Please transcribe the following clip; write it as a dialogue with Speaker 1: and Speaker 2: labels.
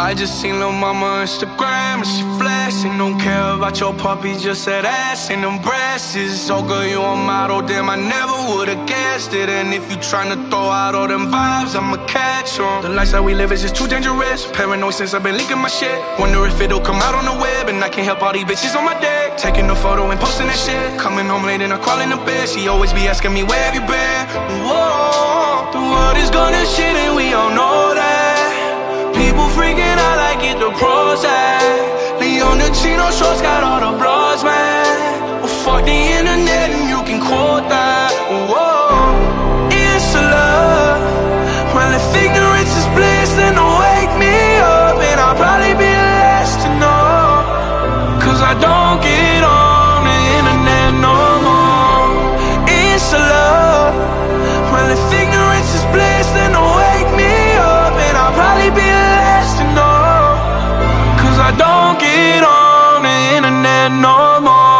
Speaker 1: I just seen lil' mama Instagram and she flashing. Don't care about your puppy, just that ass and them breasts. So girl, you a model, damn, I never would've guessed it. And if you tryna throw out all them vibes, I'ma catch 'em. The lifestyle we live is just too dangerous. Paranoid since I've been leaking my shit. Wonder if it'll come out on the web, and I can't help all these bitches on my deck. Taking a photo and posting that shit. Coming home late and I crawl in the bed. She always be asking me, where have you been? Whoa, the world is gonna shit and we all know that. People freaking out like it the pros at. Leon the Chino shorts got all the blogs, man. Well, fuck the internet and you can quote that. Whoa, it's a love. Well, if ignorance is bliss, then don't wake me up. And I'll probably be the last to know, 'cause I don't get on the internet no more. It's a love. Well, if ignorance is bliss, then don't wake me up. And I'll probably be the last to know, 'cause I don't get on the internet no more.